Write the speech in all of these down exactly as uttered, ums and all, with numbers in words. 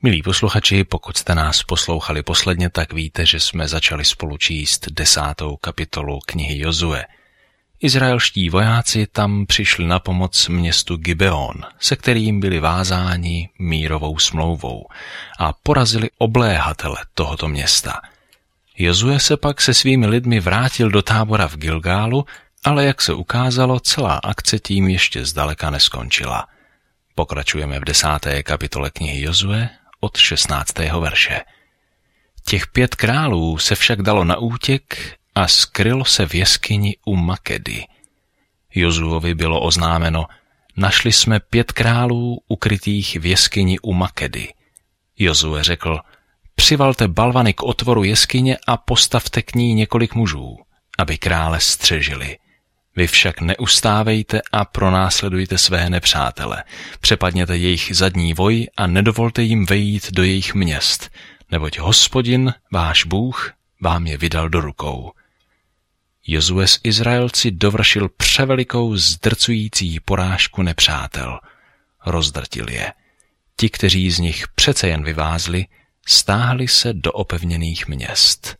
Milí posluchači, pokud jste nás poslouchali posledně, tak víte, že jsme začali spolu číst desátou kapitolu knihy Jozue. Izraelští vojáci tam přišli na pomoc městu Gibeon, se kterým byli vázáni mírovou smlouvou, a porazili obléhatele tohoto města. Jozue se pak se svými lidmi vrátil do tábora v Gilgálu, ale jak se ukázalo, celá akce tím ještě zdaleka neskončila. Pokračujeme v desáté kapitole knihy Jozue od šestnáctého verše. Těch pět králů se však dalo na útěk a skrylo se v jeskyni u Makedy. Jozuovi bylo oznámeno: našli jsme pět králů ukrytých v jeskyni u Makedy. Jozue řekl: přivalte balvany k otvoru jeskyně a postavte k ní několik mužů, aby krále střežili. Vy však neustávejte a pronásledujte své nepřátele. Přepadněte jejich zadní voj a nedovolte jim vejít do jejich měst, neboť Hospodin, váš Bůh, vám je vydal do rukou. Jozue s Izraelci dovršil převelikou zdrcující porážku nepřátel. Rozdrtil je. Ti, kteří z nich přece jen vyvázli, stáhli se do opevněných měst.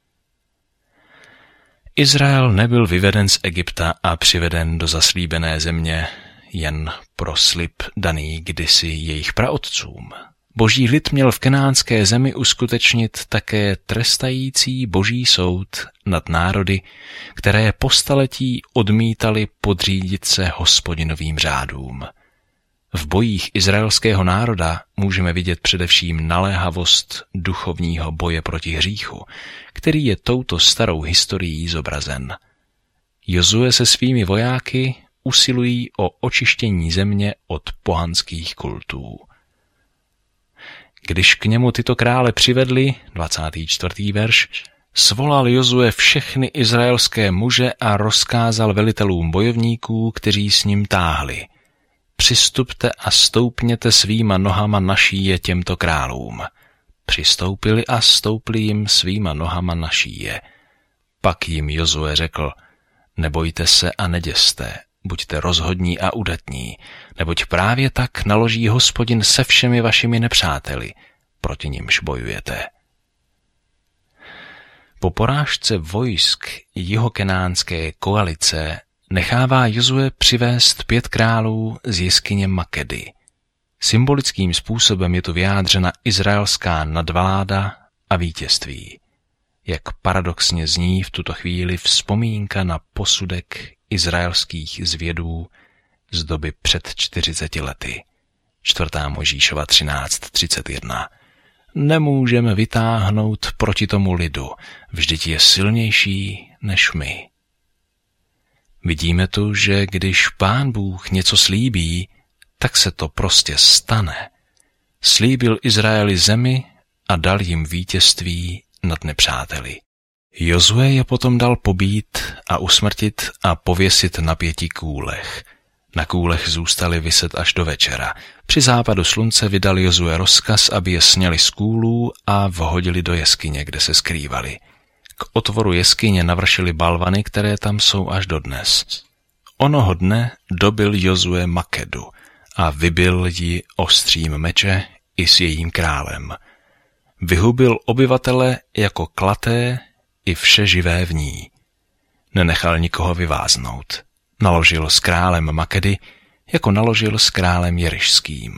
Izrael nebyl vyveden z Egypta a přiveden do zaslíbené země jen pro slib daný kdysi jejich praotcům. Boží lid měl v kenánské zemi uskutečnit také trestající boží soud nad národy, které po staletí odmítali podřídit se Hospodinovým řádům. V bojích izraelského národa můžeme vidět především naléhavost duchovního boje proti hříchu, který je touto starou historií zobrazen. Jozue se svými vojáky usilují o očištění země od pohanských kultů. Když k němu tyto krále přivedli, dvacátý čtvrtý verš, svolal Jozue všechny izraelské muže a rozkázal velitelům bojovníků, kteří s ním táhli: přistupte a stoupněte svýma nohama na šíje těmto králům. Přistoupili a stoupli jim svýma nohama na šíje. Pak jim Jozue řekl: nebojte se a neděste, buďte rozhodní a udatní, neboť právě tak naloží Hospodin se všemi vašimi nepřáteli, proti nimž bojujete. Po porážce vojsk jihokenánské koalice nechává Jozue přivést pět králů z jeskyně Makedy. Symbolickým způsobem je tu vyjádřena izraelská nadvláda a vítězství. Jak paradoxně zní v tuto chvíli vzpomínka na posudek izraelských zvědů z doby před čtyřiceti lety. čtvrtá Mojžíšova třináct třicet jedna. Nemůžeme vytáhnout proti tomu lidu, vždyť je silnější než my. Vidíme tu, že když Pán Bůh něco slíbí, tak se to prostě stane. Slíbil Izraeli zemi a dal jim vítězství nad nepřáteli. Jozue je potom dal pobít a usmrtit a pověsit na pěti kůlech. Na kůlech zůstali viset až do večera. Při západu slunce vydal Jozue rozkaz, aby je sněli z kůlů a vhodili do jeskyně, kde se skrývali. K otvoru jeskyně navršili balvany, které tam jsou až dodnes. Onoho dne dobil Jozue Makedu a vybil ji ostřím meče i s jejím králem. Vyhubil obyvatele jako klaté i vše živé v ní. Nenechal nikoho vyváznout. Naložil s králem Makedy, jako naložil s králem jerišským.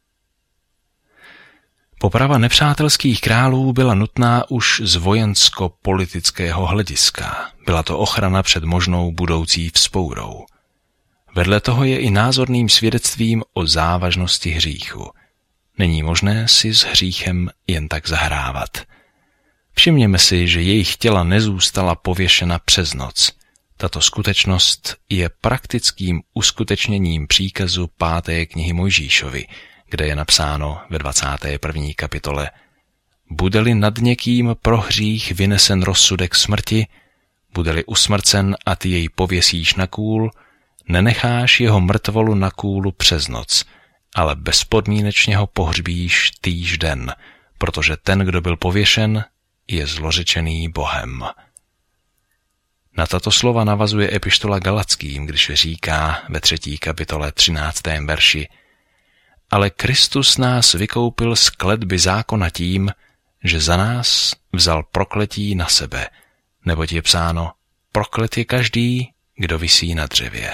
Poprava nepřátelských králů byla nutná už z vojensko-politického hlediska. Byla to ochrana před možnou budoucí vzpourou. Vedle toho je i názorným svědectvím o závažnosti hříchu. Není možné si s hříchem jen tak zahrávat. Všimněme si, že jejich těla nezůstala pověšena přes noc. Tato skutečnost je praktickým uskutečněním příkazu páté knihy Mojžíšovi, kde je napsáno ve dvacáté první kapitole: bude-li nad někým pro hřích vynesen rozsudek smrti, bude-li usmrcen a ty jej pověsíš na kůl, nenecháš jeho mrtvolu na kůlu přes noc, ale bezpodmínečně ho pohřbíš týž den, protože ten, kdo byl pověšen, je zlořečený Bohem. Na tato slova navazuje epištola Galackým, když říká ve třetí kapitole třináctém verši: ale Kristus nás vykoupil z kletby zákona tím, že za nás vzal prokletí na sebe, neboť je psáno, proklet je každý, kdo visí na dřevě.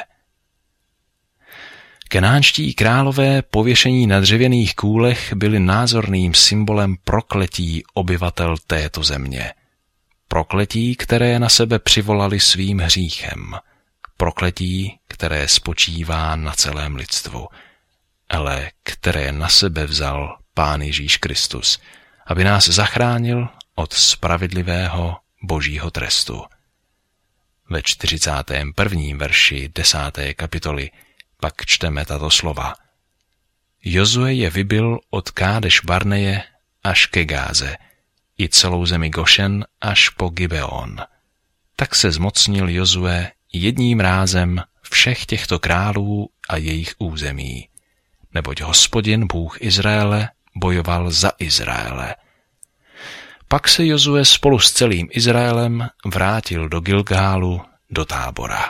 Kenánští králové pověšení na dřevěných kůlech byli názorným symbolem prokletí obyvatel této země. Prokletí, které na sebe přivolali svým hříchem. Prokletí, které spočívá na celém lidstvu, ale které na sebe vzal Pán Ježíš Kristus, aby nás zachránil od spravedlivého božího trestu. Ve čtyřicátém prvním verši desáté kapitoly pak čteme tato slova. Jozue je vybil od Kádeš Barneje až ke Gáze, i celou zemi Gošen až po Gibeon. Tak se zmocnil Jozue jedním rázem všech těchto králů a jejich území, neboť Hospodin, Bůh Izraele, bojoval za Izraele. Pak se Jozue spolu s celým Izraelem vrátil do Gilgálu, do tábora.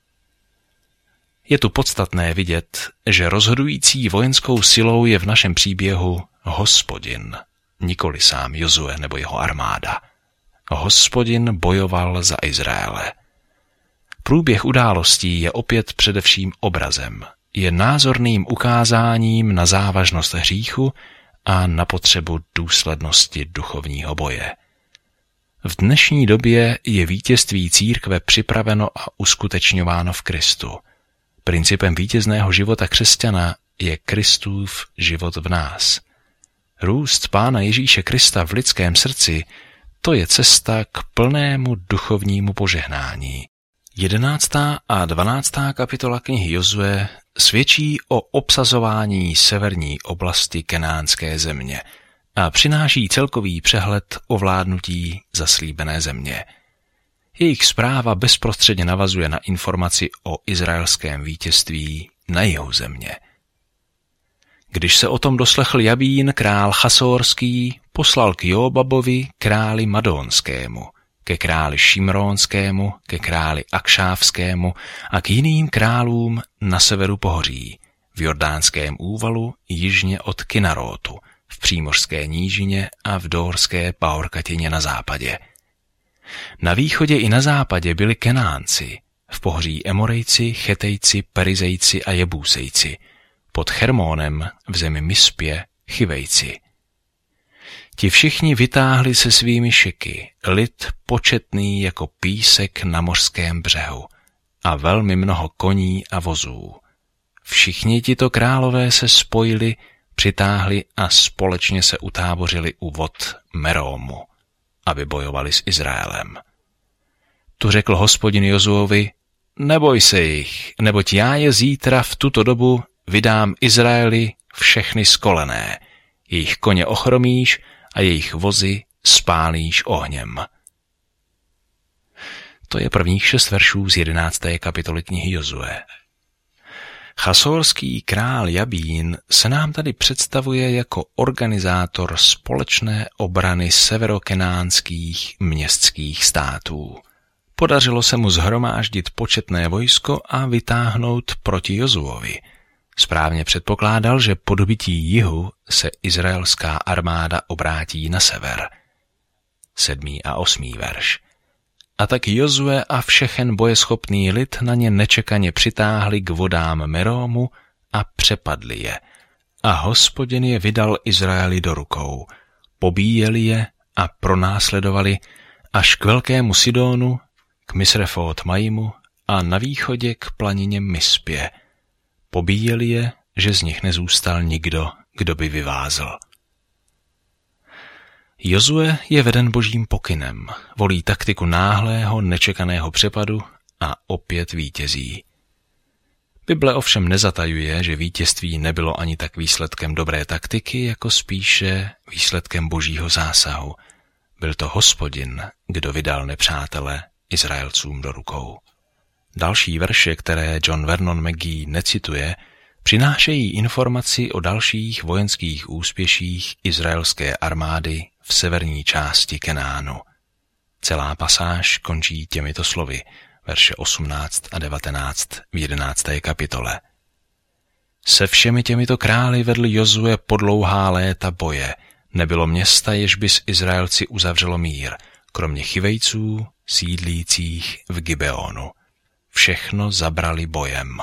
Je tu podstatné vidět, že rozhodující vojenskou silou je v našem příběhu Hospodin, nikoli sám Jozue nebo jeho armáda. Hospodin bojoval za Izraele. Průběh událostí je opět především obrazem, je názorným ukázáním na závažnost hříchu a na potřebu důslednosti duchovního boje. V dnešní době je vítězství církve připraveno a uskutečňováno v Kristu. Principem vítězného života křesťana je Kristův život v nás. Růst Pána Ježíše Krista v lidském srdci, to je cesta k plnému duchovnímu požehnání. Jedenáctá a dvanáctá kapitola knihy Jozue svědčí o obsazování severní oblasti kenánské země a přináší celkový přehled o vládnutí zaslíbené země. Jejich zpráva bezprostředně navazuje na informaci o izraelském vítězství na jihu země. Když se o tom doslechl Jabín, král Chasórský, poslal k Jóbabovi, králi Madónskému, ke králi Šimrónskému, ke králi Akšávskému a k jiným králům na severu pohoří, v Jordánském úvalu jižně od Kinarótu, v přímořské nížině a v Dórské pahorkatině na západě. Na východě i na západě byli Kenánci, v pohoří Emorejci, Chetejci, Perizejci a Jebúsejci, pod Chermónem v zemi Mispě Chivejci. Ti všichni vytáhli se svými šiky, lid početný jako písek na mořském břehu a velmi mnoho koní a vozů. Všichni tito králové se spojili, přitáhli a společně se utábořili u vod Merómu, aby bojovali s Izraelem. Tu řekl Hospodin Jozuovi, neboj se jich, neboť já je zítra v tuto dobu vydám Izraeli všechny skolené, jejich koně ochromíš a jejich vozy spálíš ohněm. To je prvních šest veršů z jedenácté kapitoly knihy Jozue. Chasórský král Jabín se nám tady představuje jako organizátor společné obrany severokenánských městských států. Podařilo se mu shromáždit početné vojsko a vytáhnout proti Jozuovi. Správně předpokládal, že po dobytí jihu se izraelská armáda obrátí na sever. Sedmý a osmý verš. A tak Jozue a všechen bojeschopný lid na ně nečekaně přitáhli k vodám Merómu a přepadli je. A Hospodin je vydal Izraeli do rukou. Pobíjeli je a pronásledovali až k velkému Sidónu, k Misrefot Maimu a na východě k planině Mispě. Pobíjeli je, že z nich nezůstal nikdo, kdo by vyvázl. Jozue je veden božím pokynem, volí taktiku náhlého, nečekaného přepadu a opět vítězí. Bible ovšem nezatajuje, že vítězství nebylo ani tak výsledkem dobré taktiky, jako spíše výsledkem božího zásahu. Byl to Hospodin, kdo vydal nepřátele Izraelcům do rukou. Další verše, které John Vernon McGee necituje, přinášejí informaci o dalších vojenských úspěších izraelské armády v severní části Kenánu. Celá pasáž končí těmito slovy, verše osmnáct a devatenáct v jedenácté kapitole. Se všemi těmito králi vedl Jozue po dlouhá léta boje. Nebylo města, jež by s Izraelci uzavřelo mír, kromě Chivejců, sídlících v Gibeonu. Všechno zabrali bojem.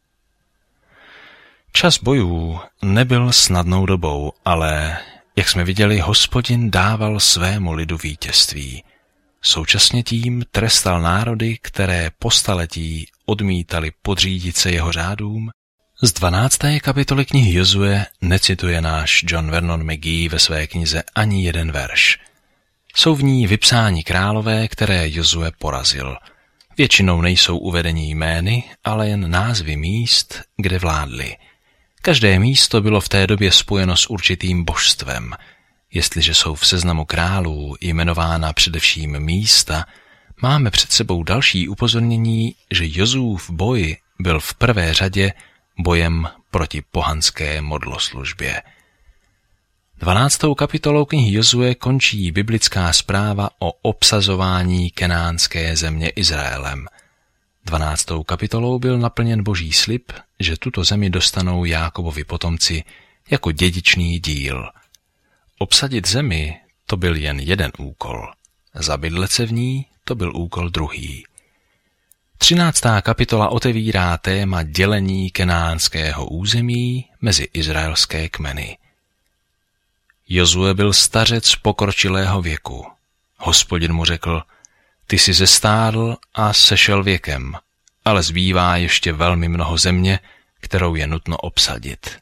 Čas bojů nebyl snadnou dobou, ale, jak jsme viděli, Hospodin dával svému lidu vítězství. Současně tím trestal národy, které po staletí odmítali podřídit se jeho řádům. Z dvanácté kapitoly knihy Jozue necituje náš John Vernon McGee ve své knize ani jeden verš. Jsou v ní vypsáni králové, které Jozue porazil. Většinou nejsou uvedeni jmény, ale jen názvy míst, kde vládli. Každé místo bylo v té době spojeno s určitým božstvem. Jestliže jsou v seznamu králů jmenována především místa, máme před sebou další upozornění, že Jozuův boj byl v prvé řadě bojem proti pohanské modloslužbě. Dvanáctou kapitolou knihy Jozue končí biblická zpráva o obsazování kenánské země Izraelem. Dvanáctou kapitolou byl naplněn boží slib, že tuto zemi dostanou Jákobovi potomci jako dědičný díl. Obsadit zemi to byl jen jeden úkol, zabydlet se v ní to byl úkol druhý. Třináctá kapitola otevírá téma dělení kenánského území mezi izraelské kmeny. Jozue byl stařec pokročilého věku. Hospodin mu řekl, ty jsi zestárl a sešel věkem, ale zbývá ještě velmi mnoho země, kterou je nutno obsadit.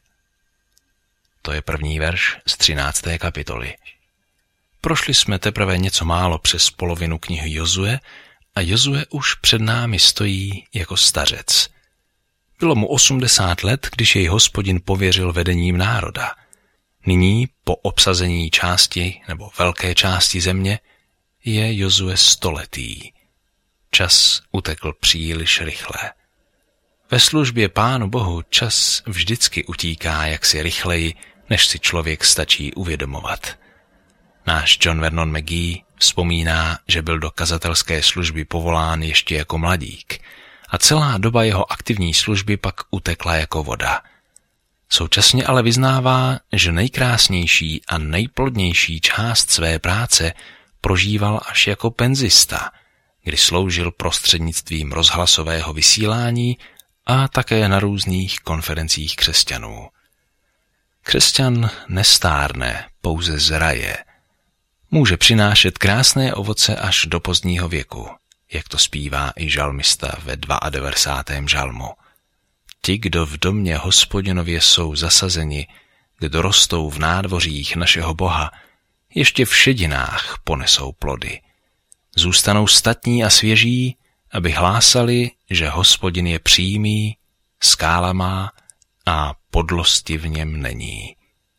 To je první verš z třinácté kapitoly. Prošli jsme teprve něco málo přes polovinu knihy Jozue a Jozue už před námi stojí jako stařec. Bylo mu osmdesát let, když jej Hospodin pověřil vedením národa. Nyní, po obsazení části nebo velké části země, je Jozue stoletý. Čas utekl příliš rychle. Ve službě Pánu Bohu čas vždycky utíká jaksi rychleji, než si člověk stačí uvědomovat. Náš John Vernon McGee vzpomíná, že byl do kazatelské služby povolán ještě jako mladík a celá doba jeho aktivní služby pak utekla jako voda. Současně ale vyznává, že nejkrásnější a nejplodnější část své práce prožíval až jako penzista, kdy sloužil prostřednictvím rozhlasového vysílání a také na různých konferencích křesťanů. Křesťan nestárne, pouze zraje. Může přinášet krásné ovoce až do pozdního věku, jak to zpívá i žalmista ve devadesátém druhém žalmu. Ti, kdo v domě Hospodinově jsou zasazeni, kdo rostou v nádvořích našeho Boha, ještě v šedinách ponesou plody. Zůstanou statní a svěží, aby hlásali, že Hospodin je přímý, skála má a podlosti v něm není.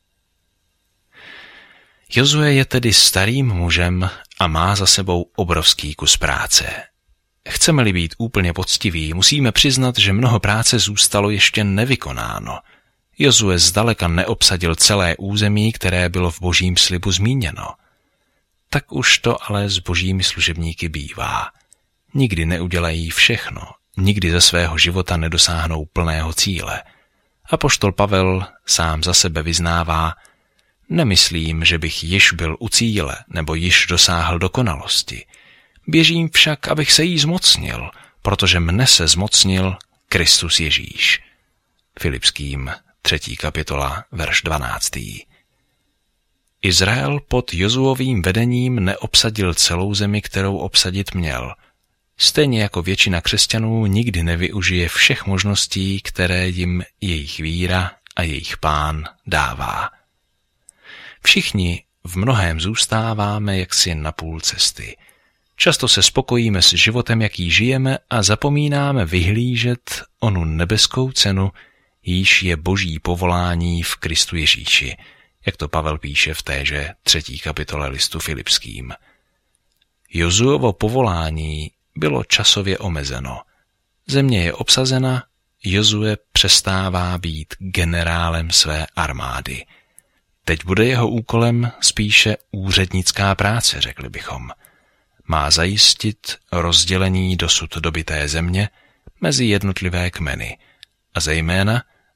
Jozue je tedy starým mužem a má za sebou obrovský kus práce. Chceme-li být úplně poctiví, musíme přiznat, že mnoho práce zůstalo ještě nevykonáno. Jozue zdaleka neobsadil celé území, které bylo v božím slibu zmíněno. Tak už to ale s božími služebníky bývá. Nikdy neudělají všechno, nikdy ze svého života nedosáhnou plného cíle. Apoštol Pavel sám za sebe vyznává, nemyslím, že bych již byl u cíle nebo již dosáhl dokonalosti. Běžím však, abych se jí zmocnil, protože mne se zmocnil Kristus Ježíš. Filipským třetí kapitola, verš dvanáctý. Izrael pod Jozuovým vedením neobsadil celou zemi, kterou obsadit měl. Stejně jako většina křesťanů nikdy nevyužije všech možností, které jim jejich víra a jejich Pán dává. Všichni v mnohém zůstáváme jaksi na půl cesty. Často se spokojíme s životem, jaký žijeme, a zapomínáme vyhlížet onu nebeskou cenu, jíž je boží povolání v Kristu Ježíši, jak to Pavel píše v téže třetí kapitole listu Filipským. Jozuovo povolání bylo časově omezeno. Země je obsazena, Jozue přestává být generálem své armády. Teď bude jeho úkolem spíše úřednická práce, řekli bychom. Má zajistit rozdělení dosud dobyté země mezi jednotlivé kmeny a zejména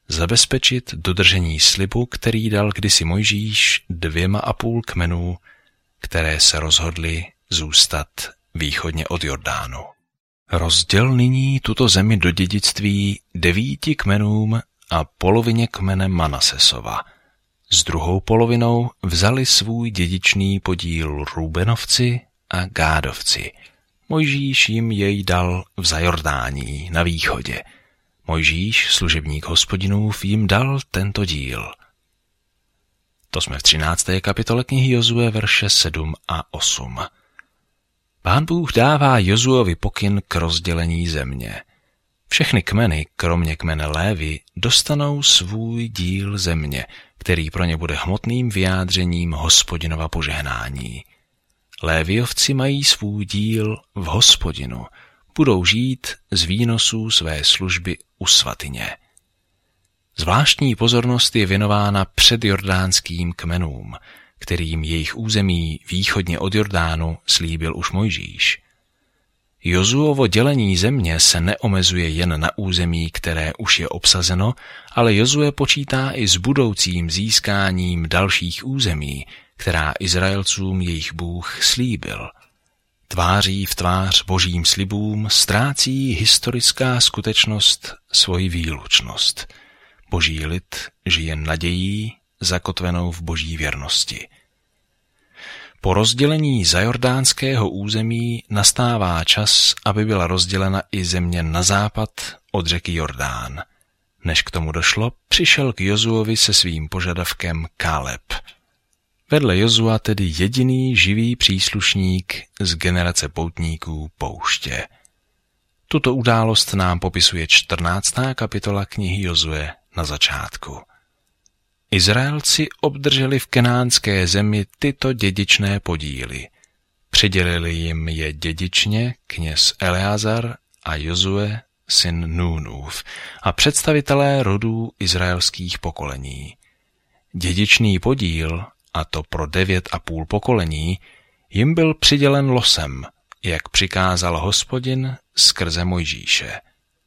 zabezpečit dodržení slibu, který dal kdysi Mojžíš dvěma a půl kmenů, které se rozhodly zůstat východně od Jordánu. Rozděl nyní tuto zemi do dědictví devíti kmenům a polovině kmene Manasesova. S druhou polovinou vzali svůj dědičný podíl Rúbenovci a Gádovci. Mojžíš jim jej dal v Zajordání na východě. Mojžíš, služebník Hospodinův, jim dal tento díl. To jsme v třinácté kapitole knihy Jozue, verše sedm a osm. Pán Bůh dává Jozuovi pokyn k rozdělení země. Všechny kmeny, kromě kmene Lévi, dostanou svůj díl země, který pro ně bude hmotným vyjádřením Hospodinova požehnání. Léviovci mají svůj díl v Hospodinu, budou žít z výnosů své služby u svatyně. Zvláštní pozornost je věnována předjordánským kmenům, kterým jejich území východně od Jordánu slíbil už Mojžíš. Jozuovo dělení země se neomezuje jen na území, které už je obsazeno, ale Jozue počítá i s budoucím získáním dalších území, která Izraelcům jejich Bůh slíbil. Tváří v tvář božím slibům ztrácí historická skutečnost svoji výlučnost. Boží lid žije nadějí zakotvenou v boží věrnosti. Po rozdělení zajordánského území nastává čas, aby byla rozdělena i země na západ od řeky Jordán. Než k tomu došlo, přišel k Jozuovi se svým požadavkem Káleb. Vedle Jozua tedy jediný živý příslušník z generace poutníků pouště. Tuto událost nám popisuje čtrnáctá kapitola knihy Jozue na začátku. Izraelci obdrželi v kenánské zemi tyto dědičné podíly. Přidělili jim je dědičně kněz Eleazar a Jozue, syn Núnův, a představitelé rodů izraelských pokolení. Dědičný podíl, a to pro devět a půl pokolení, jim byl přidělen losem, jak přikázal Hospodin skrze Mojžíše.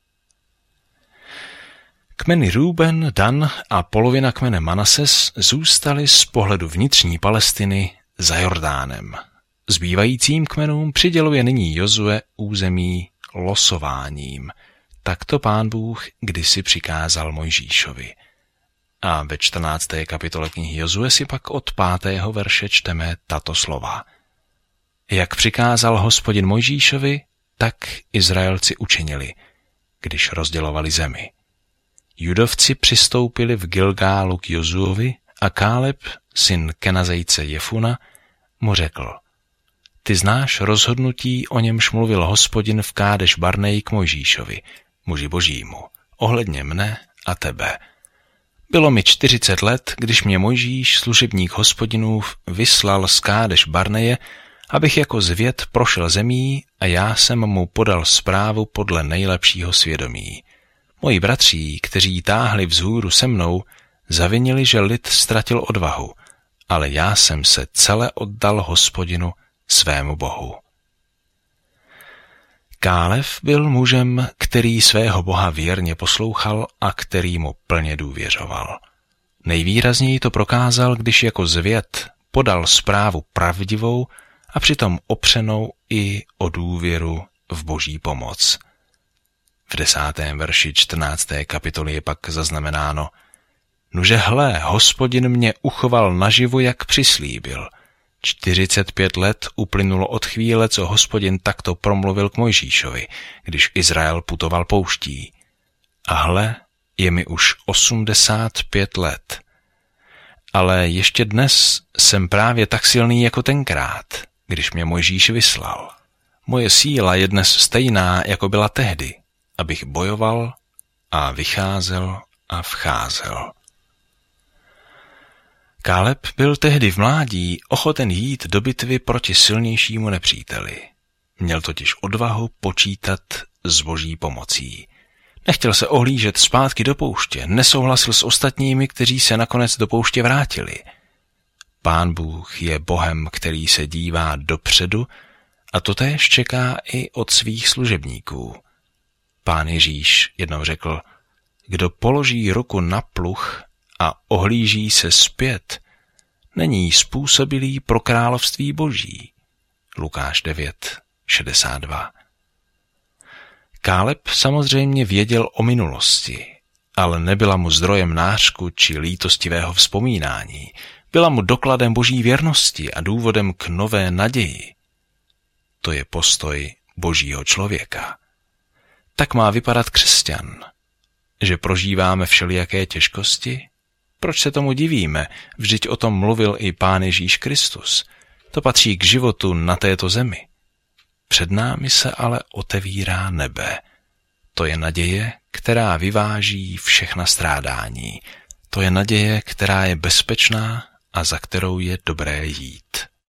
Kmeny Rúben, Dan a polovina kmene Manases zůstaly z pohledu vnitřní Palestiny za Jordánem. Zbývajícím kmenům přiděluje nyní Jozue území losováním. Takto Pán Bůh kdysi přikázal Mojžíšovi. A ve čtrnácté kapitole knihy Jozue si pak od pátého verše čteme tato slova. Jak přikázal Hospodin Mojžíšovi, tak Izraelci učinili, když rozdělovali zemi. Judovci přistoupili v Gilgálu k Jozuovi a Káleb, syn Kenazejce Jefuna, mu řekl: Ty znáš rozhodnutí, o němž mluvil Hospodin v Kádeš Barnej k Mojžíšovi, muži božímu, ohledně mne a tebe. Bylo mi čtyřicet let, když mě Mojžíš, služebník Hospodinův, vyslal z Kádeš Barneje, abych jako zvěd prošel zemí, a já jsem mu podal zprávu podle nejlepšího svědomí. Moji bratří, kteří táhli vzhůru se mnou, zavinili, že lid ztratil odvahu, ale já jsem se celé oddal Hospodinu, svému Bohu. Kálev byl mužem, který svého Boha věrně poslouchal a který mu plně důvěřoval. Nejvýrazněji to prokázal, když jako zvěd podal zprávu pravdivou a přitom opřenou i o důvěru v boží pomoc. V desátém verši čtrnácté kapitoly je pak zaznamenáno: Nuže hle, Hospodin mě uchoval naživu, jak přislíbil. Čtyřicet pět let uplynulo od chvíle, co Hospodin takto promluvil k Mojžíšovi, když Izrael putoval pouští. A hle, je mi už osmdesát pět let. Ale ještě dnes jsem právě tak silný jako tenkrát, když mě Mojžíš vyslal. Moje síla je dnes stejná, jako byla tehdy, abych bojoval a vycházel a vcházel. Káleb byl tehdy v mládí ochoten jít do bitvy proti silnějšímu nepříteli. Měl totiž odvahu počítat s boží pomocí. Nechtěl se ohlížet zpátky do pouště, nesouhlasil s ostatními, kteří se nakonec do pouště vrátili. Pán Bůh je Bohem, který se dívá dopředu, a totéž čeká i od svých služebníků. Pán Ježíš jednou řekl: Kdo položí ruku na pluh a ohlíží se zpět, není způsobilý pro království boží. Lukáš devět šedesát dva. Káleb samozřejmě věděl o minulosti, ale nebyla mu zdrojem nářku či lítostivého vzpomínání. Byla mu dokladem boží věrnosti a důvodem k nové naději. To je postoj božího člověka. Tak má vypadat křesťan. Že prožíváme všelijaké těžkosti? Proč se tomu divíme? Vždyť o tom mluvil i Pán Ježíš Kristus. To patří k životu na této zemi. Před námi se ale otevírá nebe. To je naděje, která vyváží všechna strádání. To je naděje, která je bezpečná a za kterou je dobré jít.